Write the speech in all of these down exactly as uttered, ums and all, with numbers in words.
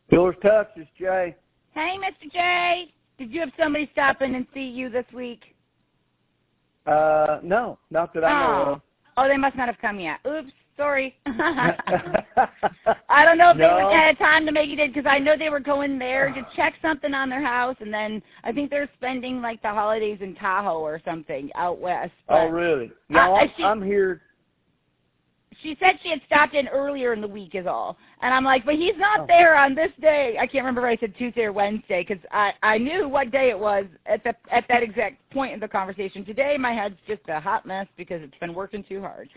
Yours Tux is Jay. Hey, Mister J. Did you have somebody stop in and see you this week? Uh, no, not that I know Oh, of. oh, they must not have come yet. Oops, sorry. I don't know if No. they would had time to make it in because I know they were going there to check something on their house, and then I think they're spending like the holidays in Tahoe or something out west. Oh, But, really? No, uh, I'm, she, I'm here. She said she had stopped in earlier in the week is all. And I'm like, but he's not Oh. there on this day. I can't remember if I said Tuesday or Wednesday because I, I knew what day it was at the at that exact point in the conversation. Today my head's just a hot mess because it's been working too hard.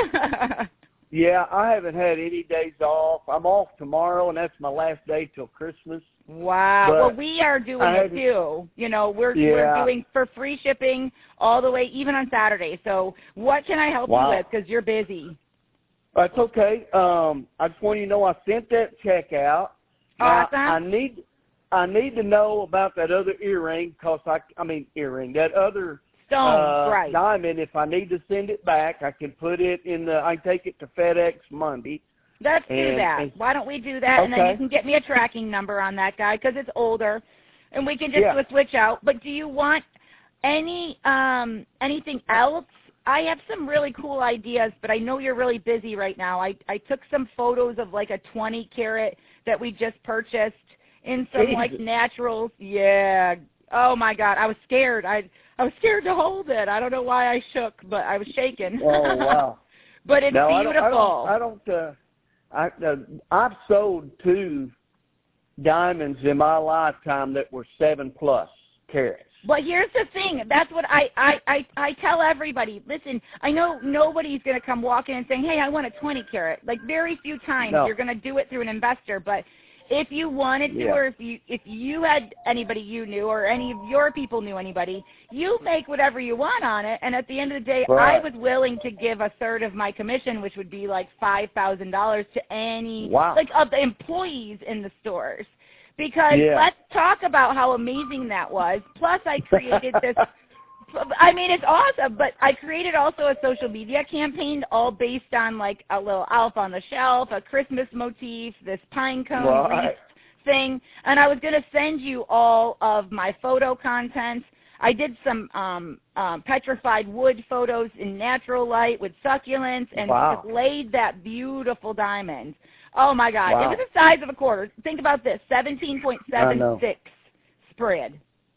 Yeah, I haven't had any days off. I'm off tomorrow, and that's my last day till Christmas. Wow. But well, we are doing I it too. You know, we're Yeah. we're doing for free shipping all the way, even on Saturday. So what can I help Wow. you with because you're busy? That's okay. Um, I just want you to know I sent that check out. Now, Awesome. I need, I need to know about that other earring because I, I mean earring, that other Stone, uh, right. diamond. If I need to send it back, I can put it in the. I can take it to FedEx Monday. Let's do And- that. and- Why don't we do that, and then Okay. you can get me a tracking number on that guy because it's older, and we can just Yeah. do a switch out. But do you want any um, anything else? I have some really cool ideas, but I know you're really busy right now. I, I took some photos of like a twenty carat that we just purchased in some Jesus. like naturals. Yeah. Oh my God, I was scared. I I was scared to hold it. I don't know why I shook, but I was shaking. Oh wow. But it's no, beautiful. I don't. I don't. Uh, I uh, I've sold two diamonds in my lifetime that were seven plus carats. Well, here's the thing. That's what I, I, I, I tell everybody. Listen, I know nobody's going to come walking and saying, hey, I want a twenty carat. Like very few times No. you're going to do it through an investor. But if you wanted to Yeah. or if you if you had anybody you knew or any of your people knew anybody, you make whatever you want on it. And at the end of the day, Right. I was willing to give a third of my commission, which would be like five thousand dollars to any, Wow. like of the employees in the stores. Because Yeah. let's talk about how amazing that was. Plus, I created this. I mean, it's awesome, but I created also a social media campaign all based on like a little elf on the shelf, a Christmas motif, this pine cone Right. wreath thing, and I was going to send you all of my photo content. I did some um, um, petrified wood photos in natural light with succulents and Wow. just laid that beautiful diamond. Oh, my God. Wow. It was the size of a quarter. Think about this, seventeen point seven six spread.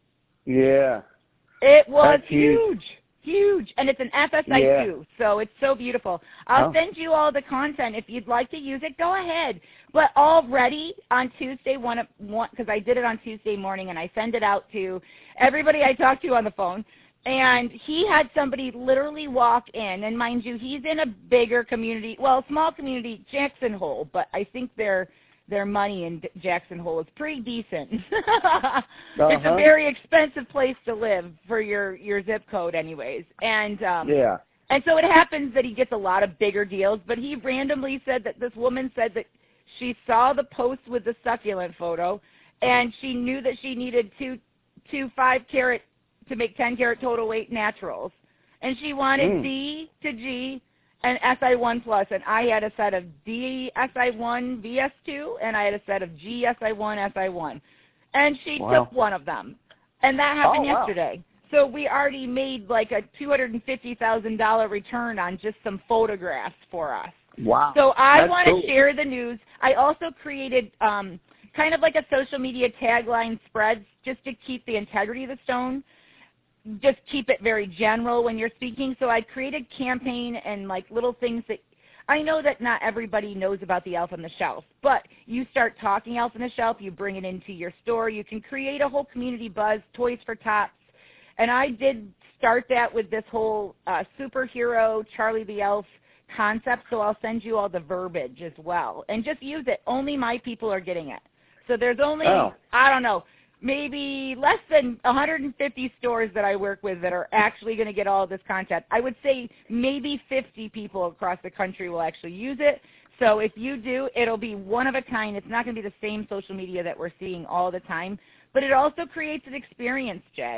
Yeah. It was That's huge. huge, huge, and it's an F S I two, Yeah. so it's so beautiful. I'll Oh. send you all the content. If you'd like to use it, go ahead. But already on Tuesday, one because I did it on Tuesday morning, and I send it out to everybody I talked to on the phone, and he had somebody literally walk in, and mind you, he's in a bigger community, well, small community, Jackson Hole, but I think their their money in Jackson Hole is pretty decent. uh-huh. It's a very expensive place to live for your, your zip code anyways. And um, Yeah. and so it happens that he gets a lot of bigger deals, but he randomly said that this woman said that she saw the post with the succulent photo, and she knew that she needed two, two five carat to make ten carat total weight naturals. And she wanted Mm. D to G and S I one plus, and I had a set of D S I one V S two, and I had a set of G S I one S I one. And she Wow. took one of them. And that happened Oh, wow. yesterday. So we already made like a two hundred fifty thousand dollars return on just some photographs for us. Wow. So I That's want to cool. share the news. I also created um, kind of like a social media tagline spreads just to keep the integrity of the stone. Just keep it very general when you're speaking. So I created campaign and like little things that I know that not everybody knows about the Elf on the Shelf, but you start talking Elf on the Shelf, you bring it into your store, you can create a whole community buzz, Toys for Tots. And I did start that with this whole uh, superhero Charlie the Elf concept, so I'll send you all the verbiage as well. And just use it. Only my people are getting it. So there's only, Oh. I don't know, maybe less than one hundred fifty stores that I work with that are actually going to get all of this content. I would say maybe fifty people across the country will actually use it. So if you do, it'll be one of a kind. It's not going to be the same social media that we're seeing all the time. But it also creates an experience, Jay.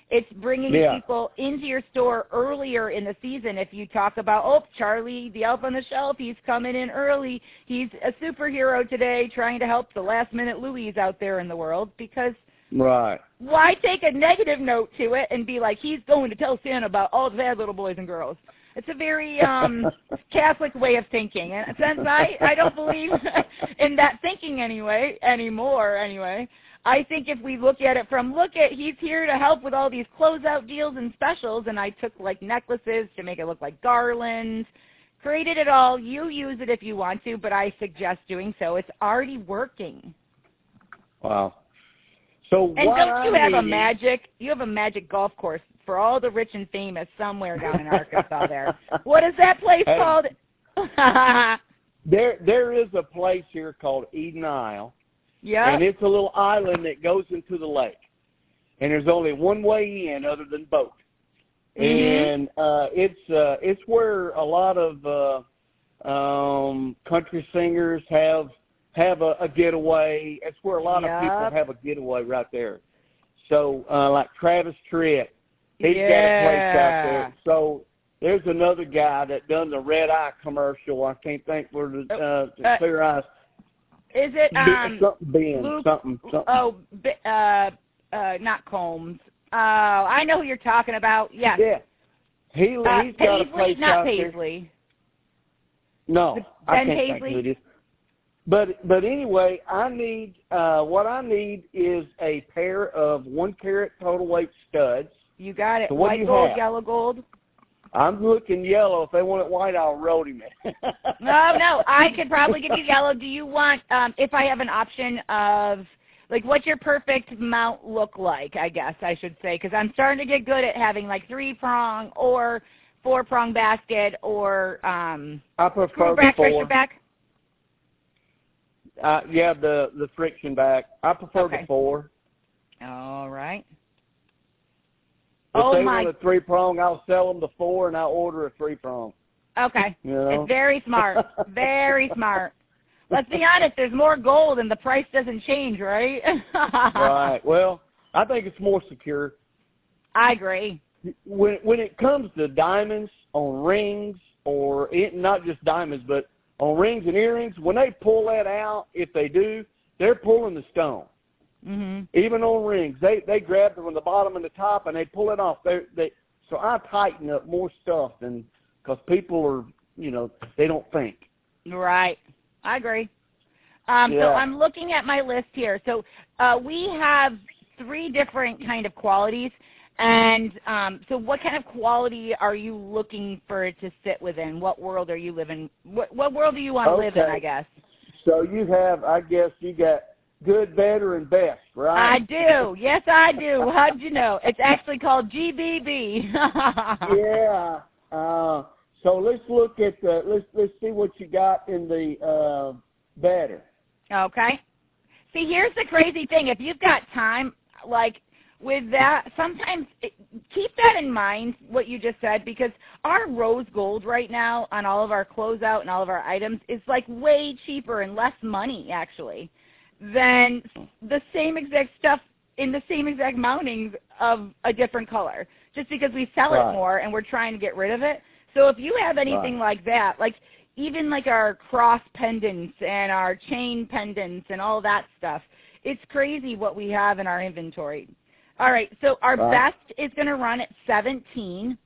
It's bringing yeah. people into your store earlier in the season. If you talk about, oh, Charlie, the elf on the shelf, he's coming in early. He's a superhero today trying to help the last-minute Louis out there in the world, because right. why take a negative note to it and be like, he's going to tell Santa about all the bad little boys and girls? It's a very um, Catholic way of thinking. And since I, I don't believe in that thinking anyway, anymore anyway, I think if we look at it from, look at, he's here to help with all these closeout deals and specials, and I took, like, necklaces to make it look like garlands, created it all. You use it if you want to, but I suggest doing so. It's already working. Wow. So and what don't you I have need, a magic, you have a magic golf course for all the rich and famous somewhere down in Arkansas there. What is that place hey, called? there, there is a place here called Eden Isle. Yeah. And it's a little island that goes into the lake. And there's only one way in other than boat. Mm-hmm. And uh, it's uh, it's where a lot of uh, um, country singers have have a, a getaway. It's where a lot yep. of people have a getaway right there. So uh, like Travis Tritt, he's yeah. got a place out there. So there's another guy that done the Red Eye commercial. I can't think where the, uh, the uh, Clear Eyes. Is it um, something Ben, Luke, something, something. Oh, uh, uh, not Combs. Oh, I know who you're talking about. Yes. Yeah. He, uh, he's Paisley, got a place not out Paisley. There. No, Ben I can't Paisley? think who it is. But but anyway, I need uh, what I need is a pair of one carat total weight studs. You got it. So what White do you gold, have? yellow gold. I'm looking yellow. If they want it white, I'll road him it. no, no, I could probably give you yellow. Do you want, um, if I have an option of, like, what's your perfect mount look like, I guess I should say, because I'm starting to get good at having, like, three-prong or four-prong basket or um, I prefer screw back, four. friction back. Uh, yeah, the, the friction back. I prefer Okay. the four. All right. If oh, they my. want a three-prong, I'll sell them the four, and I'll order a three-prong. Okay. You know? It's very smart. Very smart. Let's be honest, there's more gold and the price doesn't change, right? Right. Well, I think it's more secure. I agree. When when it comes to diamonds on rings, or it, not just diamonds, but on rings and earrings, when they pull that out, if they do, they're pulling the stone. Mm-hmm. Even on rings, they they grab them from the bottom and the top, and they pull it off. They they so I tighten up more stuff than because people are you know they don't think. Right. I agree. Um, Yeah. So I'm looking at my list here. So uh, we have three different kind of qualities. And um, so what kind of quality are you looking for it to sit within? What world are you living? What, what world do you want to Okay. live in, I guess? So you have, I guess you got good, better, and best, right? I do. Yes, I do. How'd you know? It's actually called G B B. Yeah. Uh, so let's look at the, let's let's see what you got in the uh, better. Okay. See, here's the crazy thing. If you've got time, like with that, sometimes it, keep that in mind, what you just said, because our rose gold right now on all of our closeout and all of our items is like way cheaper and less money, actually, than the same exact stuff in the same exact mountings of a different color, just because we sell Right. it more and we're trying to get rid of it. So if you have anything Right. like that, like even like our cross pendants and our chain pendants and all that stuff, it's crazy what we have in our inventory. All right, so our Right. best is going to run at seventeen.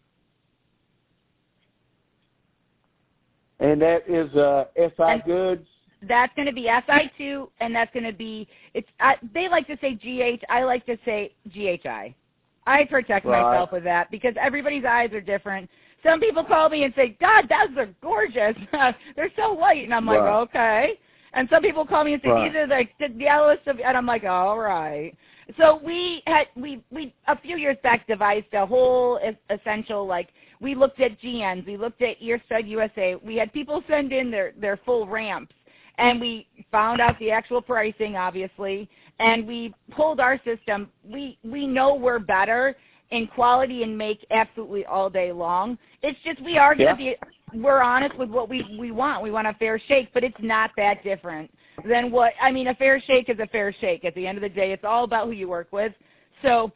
And that is uh, S I And- Goods. That's going to be S I two, and that's going to be, it's. I, they like to say G H. I like to say G H I. I protect Right. myself with that because everybody's eyes are different. Some people call me and say, God, those are gorgeous. They're so white. And I'm like, Right. okay. And some people call me and say, Right. these are like the yellowest of, and I'm like, all right. So we had, we, we, a few years back devised a whole es- essential, like, we looked at G Ns, we looked at Earstud U S A. We had people send in their, their full ramps. And we found out the actual pricing, obviously, and we pulled our system. We we know we're better in quality and make absolutely all day long. It's just we are going to Yeah. be, we're honest with what we, we want. We want a fair shake, but it's not that different than what, I mean, a fair shake is a fair shake. At the end of the day, it's all about who you work with. So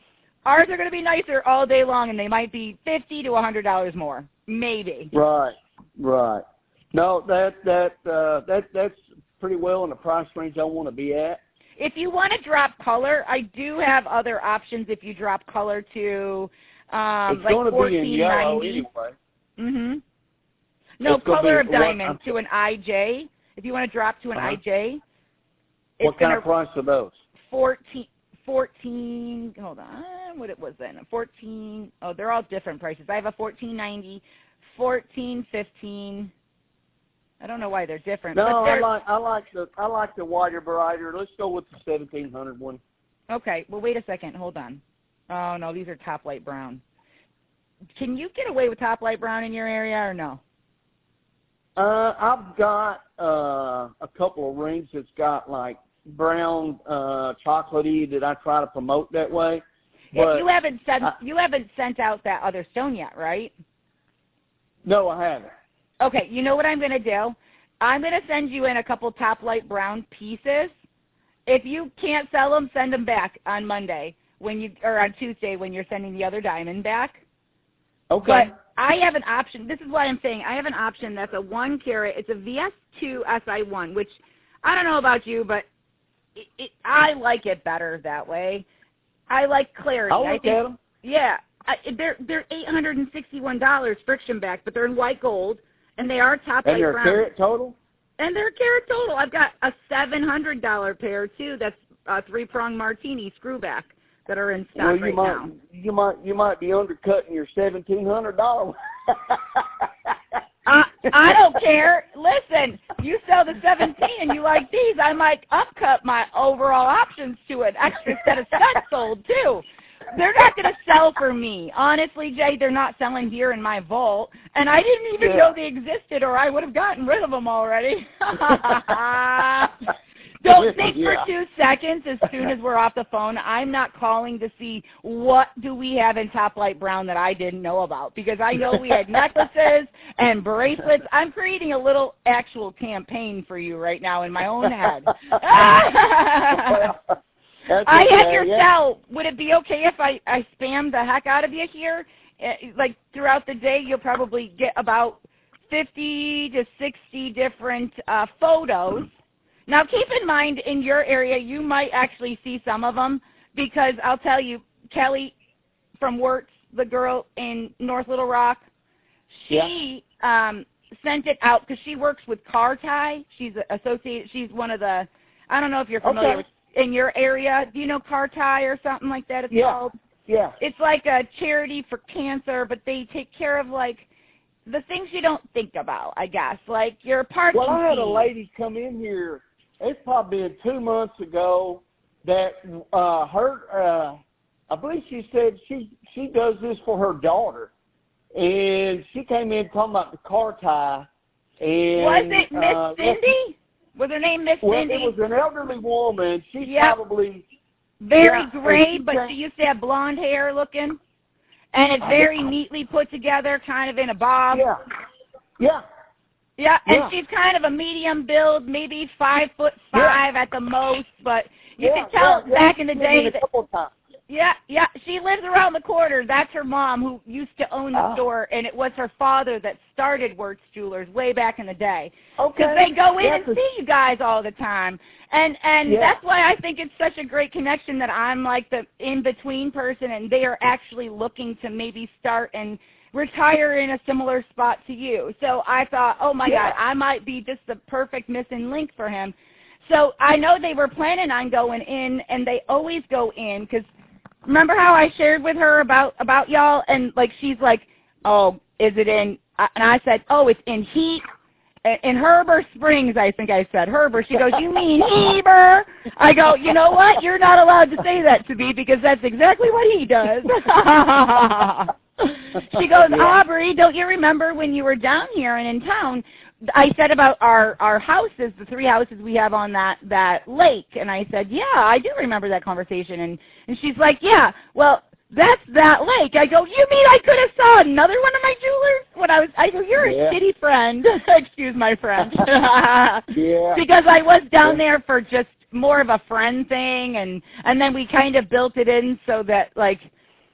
Ours are going to be nicer all day long, and they might be fifty to a hundred dollars more, maybe. Right, right. No, that that uh, that that's pretty well in the price range I want to be at. If you want to drop color, I do have other options. If you drop color to um, it's like going to be in yellow anyway. Mhm. No, it's color be, of diamond what, to an I J. If you want to drop to an uh-huh. I J. What kind of price are those? Fourteen. Fourteen. Hold on. What it was then? Fourteen. Oh, they're all different prices. I have a fourteen ninety, fourteen fifteen. I don't know why they're different. No, but I they're, like I like the I like the wider, brighter. Let's go with the seventeen hundred one. Okay. Well, wait a second. Hold on. Oh no, these are top light brown. Can you get away with top light brown in your area or no? Uh, I've got uh, a couple of rings that's got like brown, uh, chocolatey that I try to promote that way. But you haven't sent I, you haven't sent out that other stone yet, right? No, I haven't. Okay, you know what I'm going to do? I'm going to send you in a couple top light brown pieces. If you can't sell them, send them back on Monday when you or on Tuesday when you're sending the other diamond back. Okay. But I have an option. This is what I'm saying. I have an option that's a one carat. It's a V S two S I one, which I don't know about you, but it, it, I like it better that way. I like clarity. I'll I look think, at them. Yeah, I, they're they're eight hundred and sixty-one dollars friction back, but they're in white gold, and they are top And light they're brown. carat total. And they're carat total. I've got a seven hundred dollar pair too. That's a three prong martini screw back that are in stock well, you right might, now. You might you might be undercutting your seventeen hundred dollars. I, I don't care. Listen, you sell the seventeen and you like these, I might upcut my overall options to an extra set of studs sold too. They're not going to sell for me. Honestly, Jay, they're not selling here in my vault, and I didn't even yeah. know they existed or I would have gotten rid of them already. Don't think yeah. for two seconds as soon as we're off the phone. I'm not calling to see what do we have in top light brown that I didn't know about, because I know we had necklaces and bracelets. I'm creating a little actual campaign for you right now in my own head. Well, I okay, have your yeah. cell. Would it be okay if I, I spam the heck out of you here? Uh, like throughout the day, you'll probably get about fifty to sixty different uh, photos. Now, keep in mind, in your area, you might actually see some of them, because I'll tell you, Kelly from Wirtz, the girl in North Little Rock, she yeah. um, sent it out because she works with Car Tie. She's associated. She's one of the, I don't know if you're familiar okay. with, in your area. Do you know Car Tie or something like that? It's yeah. called. Yeah. It's like a charity for cancer, but they take care of like the things you don't think about, I guess, like your parking Well, I had fee. a lady come in here. It's probably been two months ago that uh, her, uh, I believe she said she she does this for her daughter, and she came in talking about the car tie. And was it Miss uh, Cindy? Was her name Miss well, Cindy? it was an elderly woman. She's yep. probably very yeah, gray, she but came, she used to have blonde hair looking, and it's very neatly put together, kind of in a bob. Yeah, yeah. Yeah, and yeah. she's kind of a medium build, maybe five foot five yeah. at the most, but you yeah, can tell yeah, back yeah. in the She's day been a that, couple of times. yeah, yeah, she lives around the corner. That's her mom, who used to own the Ah. store, and it was her father that started Wirtz Jewelers way back in the day. Okay. Because they go in yeah, and see you guys all the time. And and yeah. that's why I think it's such a great connection that I'm like the in-between person, and they are actually looking to maybe start and retire in a similar spot to you. So I thought, oh, my yeah. God, I might be just the perfect missing link for him. So I know they were planning on going in, and they always go in, because remember how I shared with her about, about y'all? And, like, she's like, oh, is it in? And I said, oh, it's in Heat. In Heber Springs, I think I said. Heber. She goes, you mean Heber? I go, you know what? You're not allowed to say that to me, because that's exactly what he does. She goes, yeah. Aubrey, don't you remember when you were down here and in town, I said about our, our houses, the three houses we have on that, that lake. And I said, yeah, I do remember that conversation. And, and she's like, yeah, well, that's that lake. I go, you mean I could have saw another one of my jewelers? When I was, I go, you're yeah. a shitty friend. Excuse my French. yeah. Because I was down there for just more of a friend thing. And, and then we kind of built it in so that, like,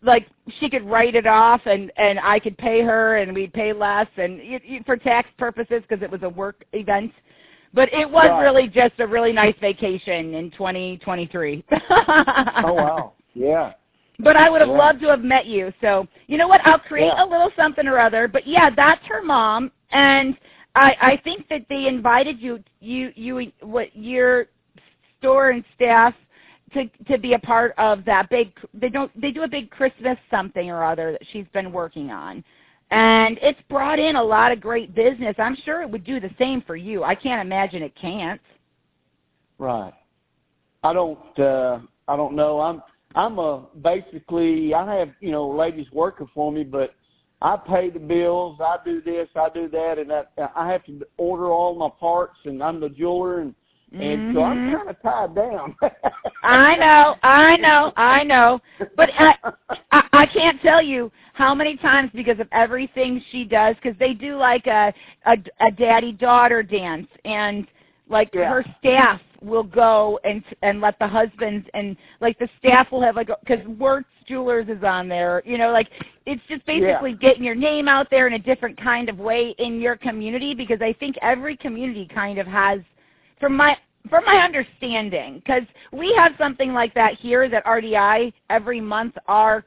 like she could write it off and, and I could pay her and we'd pay less and it, it, for tax purposes because it was a work event. But it was right. really just a really nice vacation in twenty twenty-three. Oh, wow. Yeah. But I would have yeah. loved to have met you. So, you know what? I'll create yeah. a little something or other. But, yeah, that's her mom. And I, I think that they invited you, you, you, what your store and staff to to be a part of that big. They don't. They do a big Christmas something or other that she's been working on. And it's brought in a lot of great business. I'm sure it would do the same for you. I can't imagine it can't. Right. I don't. Uh, I don't know. I'm. I'm a basically. I have you know ladies working for me, but I pay the bills. I do this. I do that, and that, I have to order all my parts. And I'm the jeweler, and and mm-hmm. so I'm kind of tied down. I know. I know. I know. But I, I, I can't tell you how many times because of everything she does, because they do like a, a, a daddy-daughter dance, and like yeah. her staff will go and and let the husbands, and like the staff will have like, because Wertz Jewelers is on there, you know, like it's just basically yeah. getting your name out there in a different kind of way in your community, because I think every community kind of has, from my from my understanding, because we have something like that here that R D I every month are,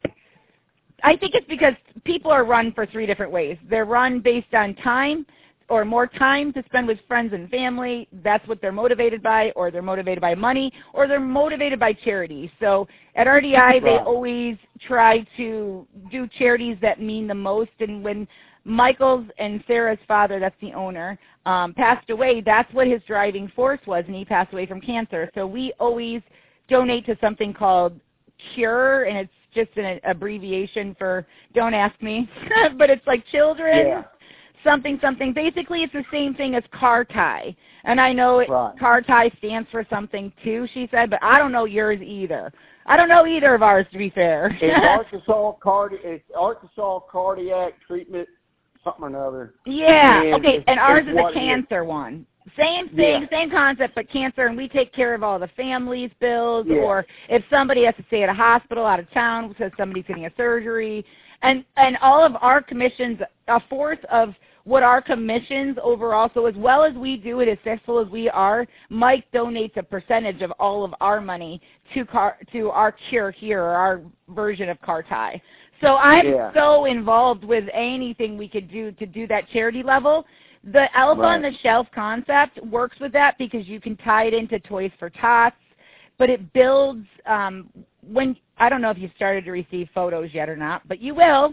I think it's because people are run for three different ways. They're run based on time, or more time to spend with friends and family. That's what they're motivated by, or they're motivated by money, or they're motivated by charity. So at R D I, they always try to do charities that mean the most. And when Michael's and Sarah's father, that's the owner, um, passed away, that's what his driving force was, and he passed away from cancer. So we always donate to something called CURE, and it's just an abbreviation for, don't ask me, but it's like children. Yeah. Something, something. Basically, it's the same thing as car tie. And I know it, right. car tie stands for something, too, she said, but I don't know yours either. I don't know either of ours, to be fair. It's Arkansas, cardi- it's Arkansas Cardiac Treatment, something or another. Yeah, and okay, and ours is a it cancer is. one. Same thing, yeah. same concept, but cancer, and we take care of all the family's bills, yeah. or if somebody has to stay at a hospital out of town because somebody's getting a surgery. And, and all of our commissions, a fourth of what our commissions overall, so as well as we do it, as successful as we are, Mike donates a percentage of all of our money to car, to our cure here, or our version of car tie. So I'm yeah. so involved with anything we could do to do that charity level. The Elf right. on the Shelf concept works with that because you can tie it into Toys for Tots, but it builds um, when, I don't know if you started to receive photos yet or not, but you will.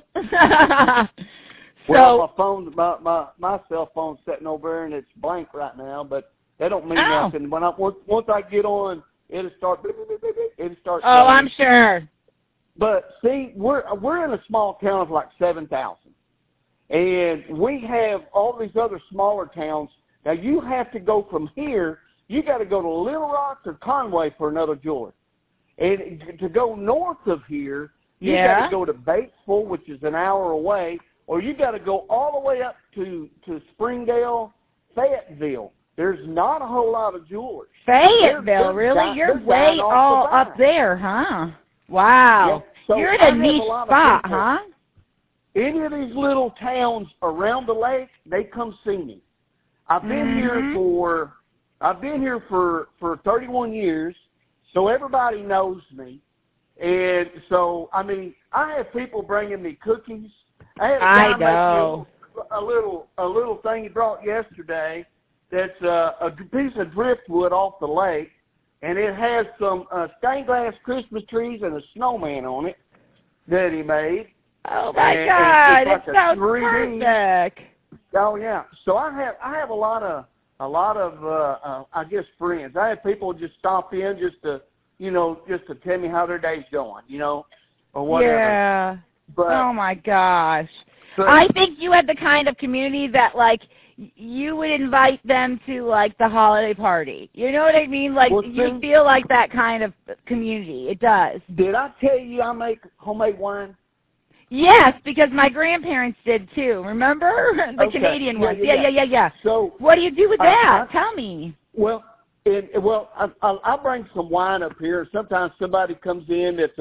So, well, my phone, my, my my cell phone's sitting over there and it's blank right now, but that don't mean oh. nothing. When I once, once I get on, it'll start. Beep, beep, beep, beep, it'll start. Oh, I'm sure. But see, we're we're in a small town of like seven thousand, and we have all these other smaller towns. Now you have to go from here. You got to go to Little Rock or Conway for another jeweler, and to go north of here, you yeah. got to go to Batesville, which is an hour away. Or you got to go all the way up to, to Springdale, Fayetteville. There's not a whole lot of jewelers. Fayetteville, they're, they're really? down, You're way all the up there, huh? Wow. Yeah. So You're in I a niche a spot, huh? Any of these little towns around the lake, they come see me. I've been mm-hmm. here for I've been here for, for thirty-one years, so everybody knows me. And so, I mean, I have people bringing me cookies. I had a guy I know. make a little a little thing he brought yesterday that's uh, a piece of driftwood off the lake, and it has some uh, stained glass Christmas trees and a snowman on it that he made. Oh my and, God! And it like sounds three D. perfect. Oh yeah. So I have I have a lot of a lot of uh, uh, I guess friends. I have people just stop in just to you know just to tell me how their day's going, you know, or whatever. Yeah. But, oh my gosh. but, I think you had the kind of community that like you would invite them to like the holiday party. You know what I mean? Like well, you see, feel like that kind of community. It does. Did I tell you I make homemade wine? Yes, because my grandparents did too. Remember the okay. Canadian yeah, ones? Yeah, yeah, yeah, yeah, yeah. So what do you do with I, that? I, Tell me. Well, it, well, I, I, I bring some wine up here. Sometimes somebody comes in that's a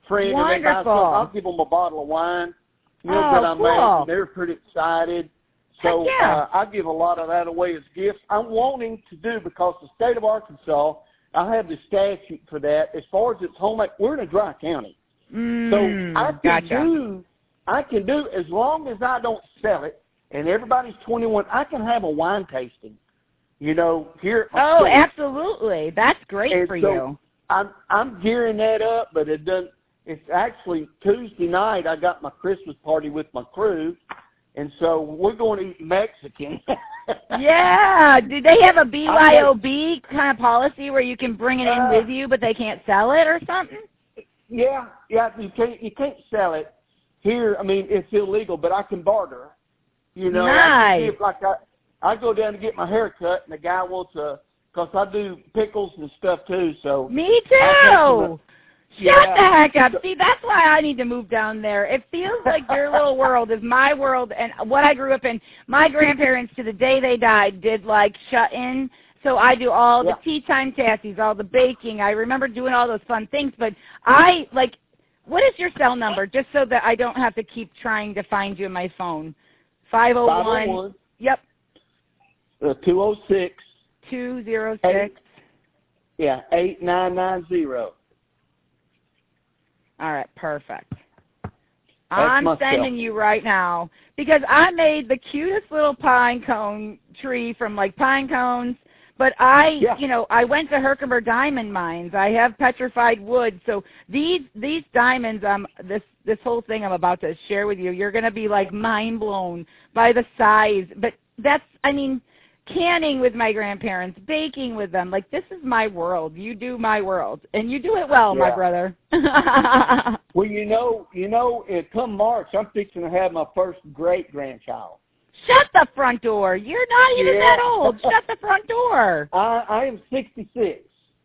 friend Wonderful. and they buy stuff, I'll give them a bottle of wine, you know, oh, that I cool. made, and they're pretty excited. So Heck yeah. uh, I give a lot of that away as gifts. I'm wanting to do, because the state of Arkansas, I have the statute for that. As far as it's homemade, we're in a dry county. Mm, so I can gotcha. do, I can do, as long as I don't sell it, and everybody's twenty-one, I can have a wine tasting, you know, here. Oh, so, absolutely. That's great and for so you. I'm, I'm gearing that up, but it doesn't, it's actually Tuesday night. I got my Christmas party with my crew, and so we're going to eat Mexican. Yeah. Do they have a B Y O B kind of policy where you can bring it in Uh, with you, but they can't sell it or something? Yeah, yeah, you can't you can't sell it here. I mean, it's illegal, but I can barter. You know, I Nice. can give, like I, I go down to get my hair cut, and the guy wants a, because I do pickles and stuff too. So Me I take too. him Shut Yeah. the heck up. See, that's why I need to move down there. It feels like your little world is my world, and what I grew up in. My grandparents, to the day they died, did like shut in. So I do all Yeah. the tea time tassies, all the baking. I remember doing all those fun things. But I, like, what is your cell number, just so that I don't have to keep trying to find you in my phone? five oh one. Yep. Uh, two oh six. two oh six. Yeah, eight nine nine zero. All right, perfect. I'm my sending cell. you right now because I made the cutest little pine cone tree from like pine cones. But I, Yeah. you know, I went to Herkimer Diamond Mines. I have petrified wood. So these these diamonds, um, this this whole thing I'm about to share with you, you're going to be like mind blown by the size. But that's, I mean, canning with my grandparents, baking with them. Like, this is my world. You do my world, and you do it well, my Yeah. brother. Well, you know, you know, it come March, I'm fixing to have my first great grandchild. Shut the front door. You're not even Yeah. that old. Shut the front door. I I am sixty-six.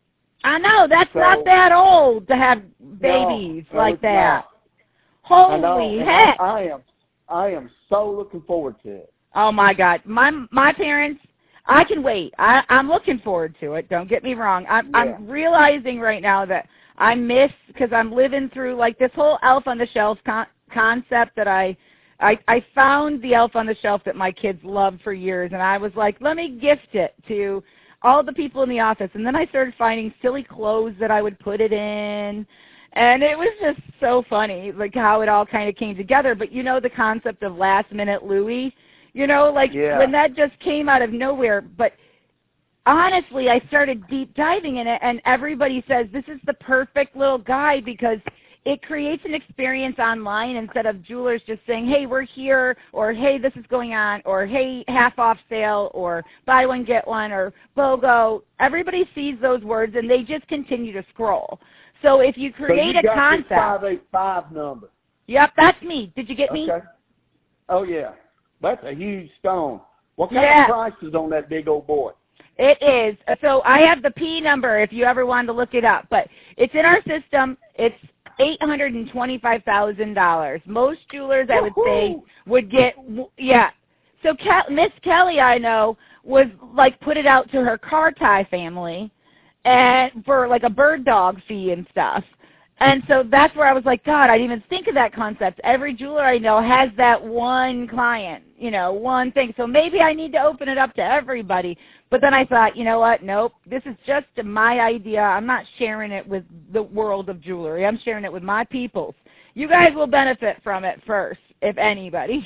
I know. That's So- not that old to have babies No, no, like it's that. not. I know, Holy and heck. I, I am, I am so looking forward to it. Oh, my God. My my parents, I can wait. I, I'm looking forward to it. Don't get me wrong. I'm, Yeah. I'm realizing right now that I miss, because I'm living through, like, this whole Elf on the Shelf con- concept that I, I, I found the Elf on the Shelf that my kids loved for years, and I was like, let me gift it to all the people in the office. And then I started finding silly clothes that I would put it in. And it was just so funny, like how it all kind of came together. But you know the concept of last minute Louis? You know, like Yeah. when that just came out of nowhere. But honestly, I started deep diving in it, and everybody says this is the perfect little guide because it creates an experience online instead of jewelers just saying, hey, we're here, or hey, this is going on, or hey, half off sale, or buy one, get one, or BOGO. Everybody sees those words, and they just continue to scroll. So if you So create you a got concept. this five eight five number. Yep, that's me. Did you get me? Okay. Oh, yeah. That's a huge stone. What kind Yeah. of price is on that big old boy? It is. So I have the P number if you ever wanted to look it up. But it's in our system. It's eight hundred twenty-five thousand dollars. Most jewelers, I would say, would get, yeah. So Ke- Miss Kelly, I know, was like put it out to her car tie family and for like a bird dog fee and stuff. And so that's where I was like, God, I didn't even think of that concept. Every jeweler I know has that one client, you know, one thing. So maybe I need to open it up to everybody. But then I thought, you know what? Nope, this is just my idea. I'm not sharing it with the world of jewelry. I'm sharing it with my peoples. You guys will benefit from it first, if anybody.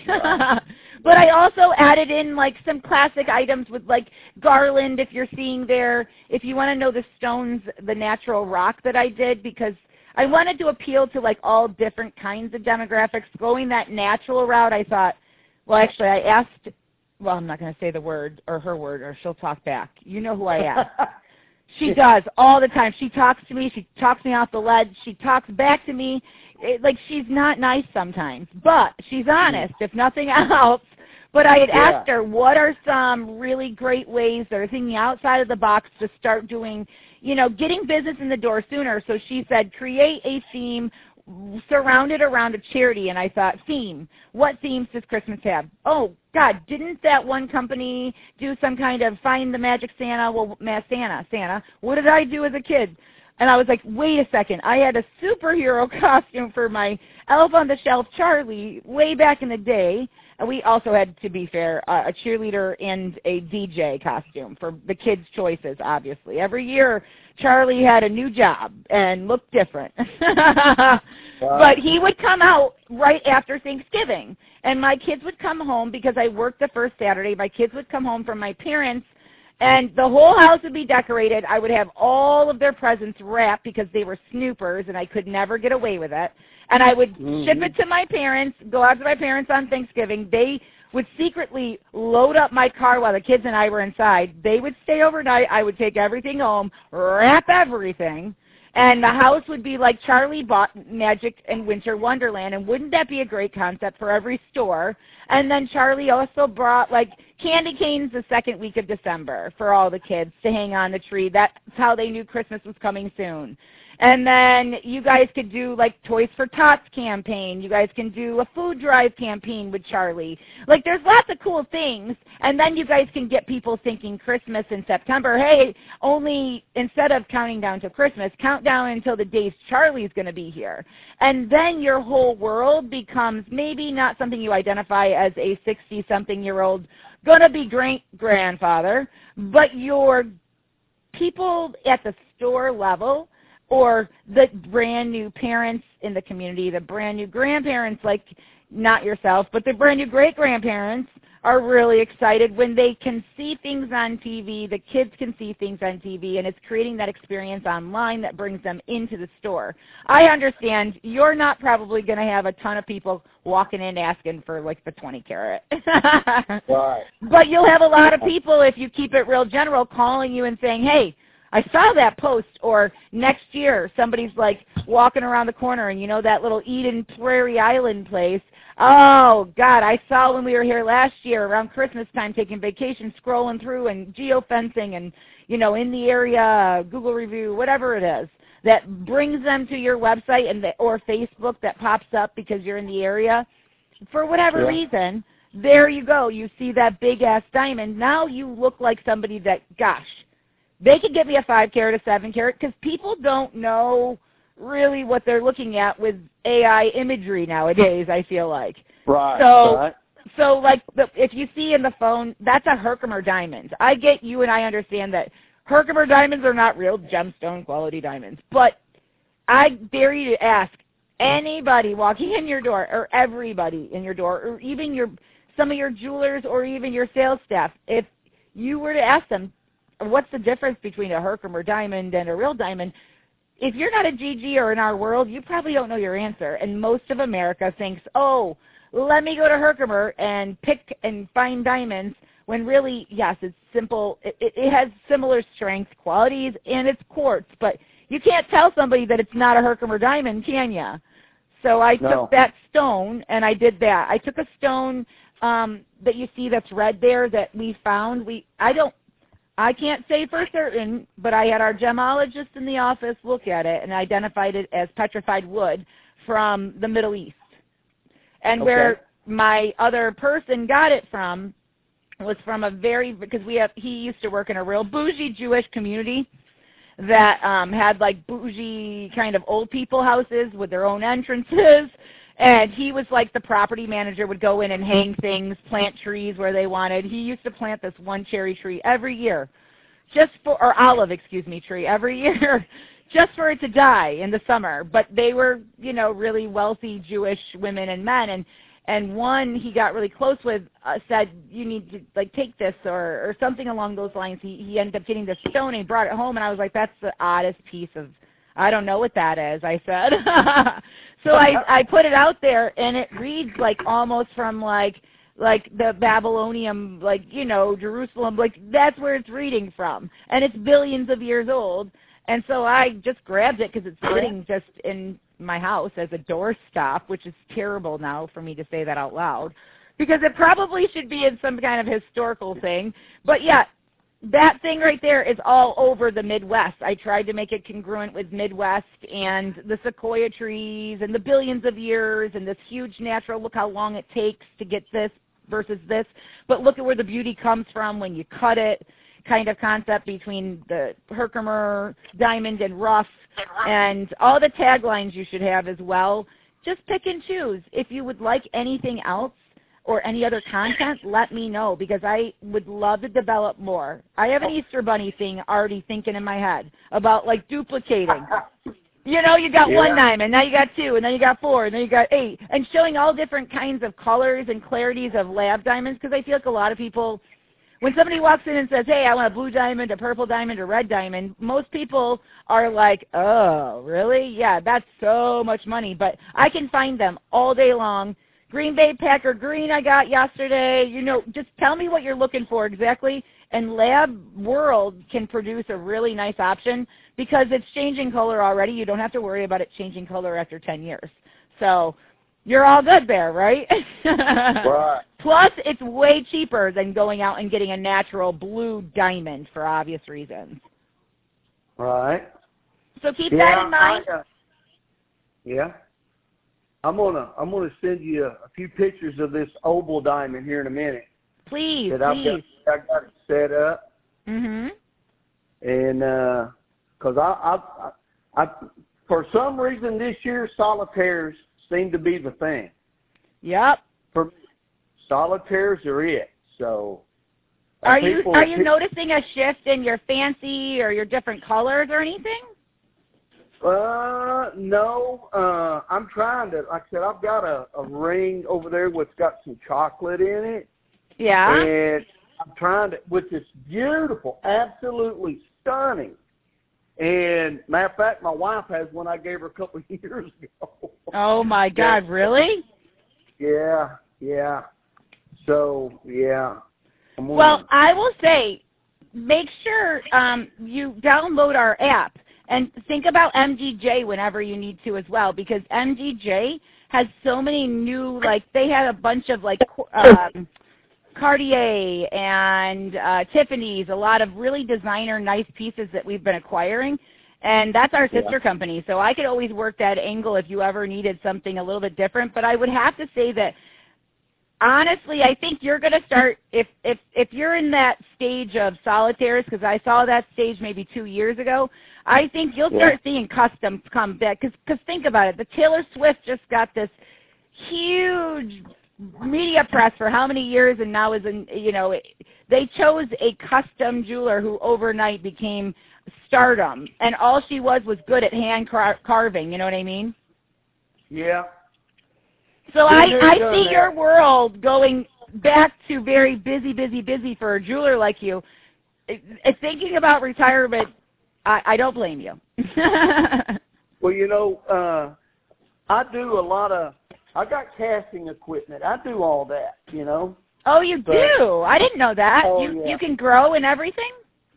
But I also added in like some classic items with like garland, if you're seeing there. If you want to know the stones, the natural rock that I did, because I wanted to appeal to like all different kinds of demographics. Going that natural route, I thought, well, actually, I asked, well, I'm not going to say the word or her word or she'll talk back. You know who I am. She does all the time. She talks to me. She talks me off the ledge. She talks back to me. It, like she's not nice sometimes, but she's honest, if nothing else. But I had Yeah. asked her, what are some really great ways that are thinking outside of the box to start doing, you know, getting business in the door sooner? So she said, create a theme surrounded around a charity. And I thought, theme, what themes does Christmas have? Oh, God, didn't that one company do some kind of find the magic Santa? Well, ma- Santa, Santa. What did I do as a kid? And I was like, wait a second, I had a superhero costume for my Elf on the Shelf Charlie way back in the day. And we also had, to be fair, uh, a cheerleader and a D J costume for the kids' choices, obviously. Every year, Charlie had a new job and looked different. Wow. But he would come out right after Thanksgiving. And my kids would come home because I worked the first Saturday. My kids would come home from my parents, and the whole house would be decorated. I would have all of their presents wrapped because they were snoopers, and I could never get away with it. And I would mm-hmm. ship it to my parents, go out to my parents on Thanksgiving. They would secretly load up my car while the kids and I were inside. They would stay overnight. I would take everything home, wrap everything, and the house would be like Charlie bought Magic and Winter Wonderland. And wouldn't that be a great concept for every store? And then Charlie also brought, like, candy canes the second week of December for all the kids to hang on the tree. That's how they knew Christmas was coming soon. And then you guys could do, like, Toys for Tots campaign. You guys can do a food drive campaign with Charlie. Like, there's lots of cool things. And then you guys can get people thinking Christmas in September. Hey, only instead of counting down to Christmas, count down until the days Charlie's going to be here. And then your whole world becomes maybe not something you identify as a sixty-something-year-old going to be great-grandfather, but your people at the store level, or the brand new parents in the community, the brand new grandparents, like not yourself, but the brand new great-grandparents are really excited when they can see things on T V, the kids can see things on T V, and it's creating that experience online that brings them into the store. I understand you're not probably going to have a ton of people walking in asking for, like, the twenty carat. Right. But you'll have a lot of people, if you keep it real general, calling you and saying, hey, I saw that post, or next year somebody's like walking around the corner and you know that little Eden Prairie Island place. Oh, God, I saw when we were here last year around Christmas time taking vacation, scrolling through and geofencing and, you know, in the area, Google review, whatever it is, that brings them to your website and the, or Facebook that pops up because you're in the area. For whatever yeah. reason, there you go. You see that big-ass diamond. Now you look like somebody that, gosh, they could get me a five carat, a seven carat, because people don't know really what they're looking at with A I imagery nowadays, I feel like. Right. So, right. so like, the, if you see in the phone, that's a Herkimer diamond. I get you and I understand that Herkimer diamonds are not real gemstone quality diamonds. But I dare you to ask anybody walking in your door, or everybody in your door, or even your some of your jewelers or even your sales staff, if you were to ask them, what's the difference between a Herkimer diamond and a real diamond? If you're not a G G or in our world, you probably don't know your answer. And most of America thinks, oh, let me go to Herkimer and pick and find diamonds, when really, yes, it's simple. It, it has similar strength qualities, and it's quartz. But you can't tell somebody that it's not a Herkimer diamond, can you? So I no. took that stone, and I did that. I took a stone um, that you see that's red there that we found. We I don't. I can't say for certain, but I had our gemologist in the office look at it and identified it as petrified wood from the Middle East. And okay. where my other person got it from was from a very, because we have, he used to work in a real bougie Jewish community that um, had like bougie kind of old people houses with their own entrances. And he was like the property manager, would go in and hang things, plant trees where they wanted. He used to plant this one cherry tree every year, just for, or olive, excuse me, tree every year, just for it to die in the summer. But they were, you know, really wealthy Jewish women and men. And, and one he got really close with uh, said, you need to, like, take this or, or something along those lines. He, he ended up getting this stone and he brought it home. And I was like, that's the oddest piece of, I don't know what that is, I said. So I, I put it out there, and it reads like almost from like like the Babylonian, like, you know, Jerusalem, like that's where it's reading from. And it's billions of years old. And so I just grabbed it because it's sitting just in my house as a doorstop, which is terrible now for me to say that out loud, because it probably should be in some kind of historical thing. But yeah, that thing right there is all over the Midwest. I tried to make it congruent with Midwest and the sequoia trees and the billions of years and this huge natural, look how long it takes to get this versus this. But look at where the beauty comes from when you cut it. kind of concept between the Herkimer, diamond, and rough, and all the taglines you should have as well. Just pick and choose. If you would like anything else or any other content, let me know, because I would love to develop more. I have an Easter Bunny thing already thinking in my head about, like, duplicating. You know, you got yeah. one diamond, now you got two, and then you got four, and then you got eight, and showing all different kinds of colors and clarities of lab diamonds, because I feel like a lot of people, when somebody walks in and says, hey, I want a blue diamond, a purple diamond, a red diamond, most people are like, oh, really? Yeah, that's so much money, but I can find them all day long. Green Bay Packer green I got yesterday. You know, just tell me what you're looking for exactly, and Lab World can produce a really nice option because it's changing color already. You don't have to worry about it changing color after ten years. So you're all good there, right? Right. Plus, it's way cheaper than going out and getting a natural blue diamond for obvious reasons. Right. So keep yeah, that in mind. I, uh, yeah. I'm gonna I'm gonna send you a, a few pictures of this oval diamond here in a minute. Please, that please. I've got, I got it set up. Mhm. And uh, cause I, I I I for some reason this year solitaires seem to be the thing. Yep. For me, solitaires are it. So. Are you are you noticing a shift in your fancy or your different colors or anything? Uh, no. Uh, I'm trying to, like I said, I've got a, a ring over there which got some chocolate in it. Yeah. And I'm trying to, which is beautiful, absolutely stunning. And matter of fact, my wife has one I gave her a couple of years ago. Oh my God, yeah. Really? Yeah, yeah. So, yeah. I'm well, gonna... I will say, make sure um, you download our app. And think about M G J whenever you need to as well, because M G J has so many new, like, they had a bunch of, like, um, Cartier and uh, Tiffany's, a lot of really designer, nice pieces that we've been acquiring. And that's our sister yeah. company. So I could always work that angle if you ever needed something a little bit different. But I would have to say that, honestly, I think you're going to start, if, if, if you're in that stage of solitaires, because I saw that stage maybe two years ago, I think you'll start yeah. seeing customs come back. Because think about it. The Taylor Swift just got this huge media press for how many years, and now is in, you know, they chose a custom jeweler who overnight became stardom. And all she was was good at hand car- carving. You know what I mean? Yeah. So I, I see your world going back to very busy, busy, busy for a jeweler like you. Thinking about retirement, I, I don't blame you. Well, you know, uh, I do a lot of, I got casting equipment. I do all that, you know. Oh, you but, do? I didn't know that. Oh, you yeah. you can grow and everything?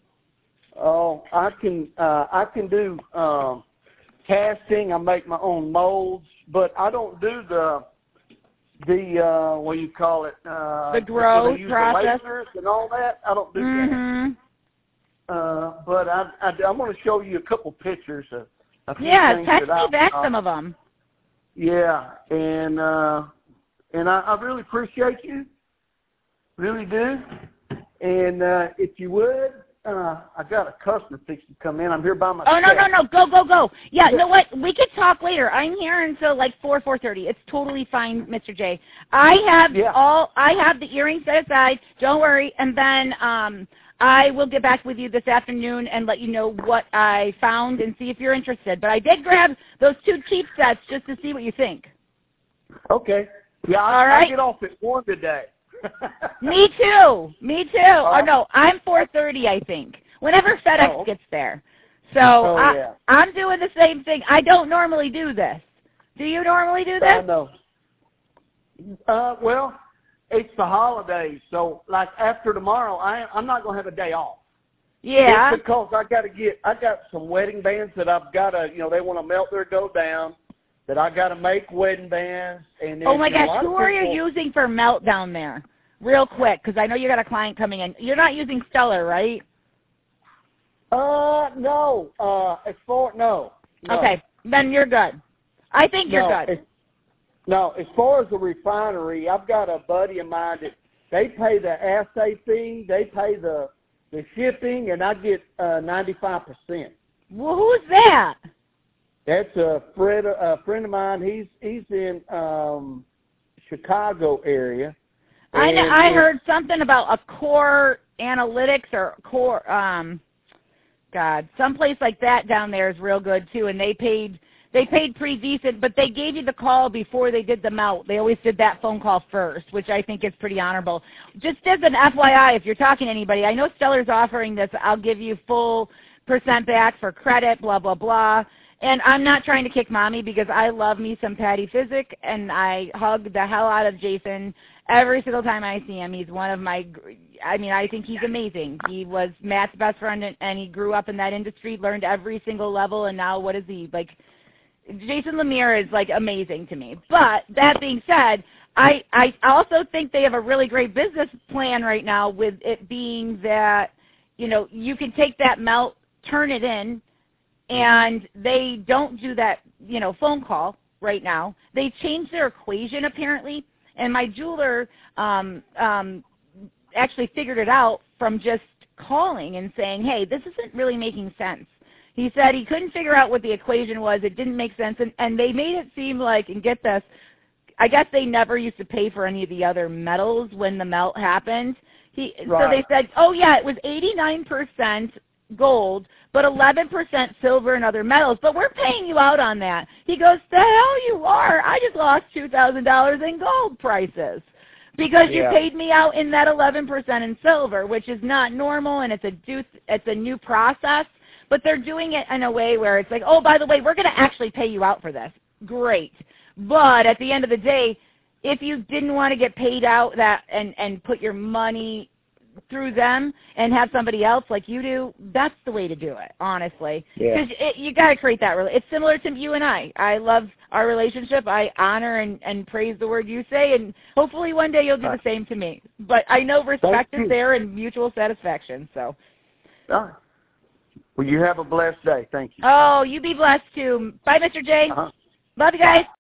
Oh, I can, uh, I can do um, casting. I make my own molds, but I don't do the, the uh, what do you call it? Uh, the grow process. The lasers and all that. I don't do mm-hmm. that. Uh, but I, I, I'm going to show you a couple pictures of a few yeah, things text that me I, back uh, some of them. Yeah, and uh, and I, I really appreciate you, really do. And uh, if you would, uh, I got a customer fixing to come in. I'm here by myself. Oh no no no! Go go go! Yeah, yeah. You know what? We could talk later. I'm here until like four four thirty. It's totally fine, Mister J. I have yeah. all. I have the earrings set aside. Don't worry. And then um. I will get back with you this afternoon and let you know what I found and see if you're interested. But I did grab those two cheap sets just to see what you think. Okay. Yeah, I, All right. I get off at one today. Me too. Me too. Uh, oh, no, I'm four thirty, I think, whenever FedEx oh. gets there. So oh, I, yeah. I'm doing the same thing. I don't normally do this. Do you normally do this? I know. Uh, well... It's the holidays, so like after tomorrow, I I'm not gonna have a day off. Yeah. It's because I got to get I got some wedding bands that I've got to you know they want to melt their dough down, that I got to make wedding bands. And then, oh my you know, gosh, who people, are you using for melt down there? Real quick, because I know you got a client coming in. You're not using Stellar, right? Uh no. Uh, as far no. no. Okay, then you're good. I think you're no, good. No, as far as the refinery, I've got a buddy of mine that they pay the assay fee, they pay the the shipping, and I get uh, ninety-five percent. Well, who's that? That's a friend, a friend of mine. He's he's in um, Chicago area. I know, I heard something about a Core Analytics or Core, um, God, someplace like that down there is real good too, and they paid they paid pretty decent, but they gave you the call before they did the melt. They always did that phone call first, which I think is pretty honorable. Just as an F Y I, if you're talking to anybody, I know Stellar's offering this. I'll give you full percent back for credit, blah, blah, blah. And I'm not trying to kick mommy because I love me some Patty Physic, and I hug the hell out of Jason every single time I see him. He's one of my, I mean, I think he's amazing. He was Matt's best friend, and, and he grew up in that industry, learned every single level, and now what is he? Like, Jason Lemire is, like, amazing to me. But that being said, I, I also think they have a really great business plan right now with it being that, you know, you can take that melt, turn it in, and they don't do that, you know, phone call right now. They changed their equation apparently, and my jeweler um, um, actually figured it out from just calling and saying, hey, this isn't really making sense. He said he couldn't figure out what the equation was. It didn't make sense, and, and they made it seem like, and get this, I guess they never used to pay for any of the other metals when the melt happened. He, right. So they said, oh, yeah, it was eighty-nine percent gold, but eleven percent silver and other metals, but we're paying you out on that. He goes, the hell you are. I just lost two thousand dollars in gold prices because yeah. you paid me out in that eleven percent in silver, which is not normal, and it's a, due, it's a new process, but they're doing it in a way where it's like, oh, by the way, we're going to actually pay you out for this. Great. But at the end of the day, if you didn't want to get paid out that and, and put your money through them and have somebody else like you do, that's the way to do it, honestly. Because yeah. you got to create that. It's similar to you and I. I love our relationship. I honor and, and praise the word you say, and hopefully one day you'll do the same to me. But I know respect is there and mutual satisfaction. So. All right. Well, you have a blessed day. Thank you. Oh, you be blessed too. Bye, Mister J. Uh-huh. Love you guys.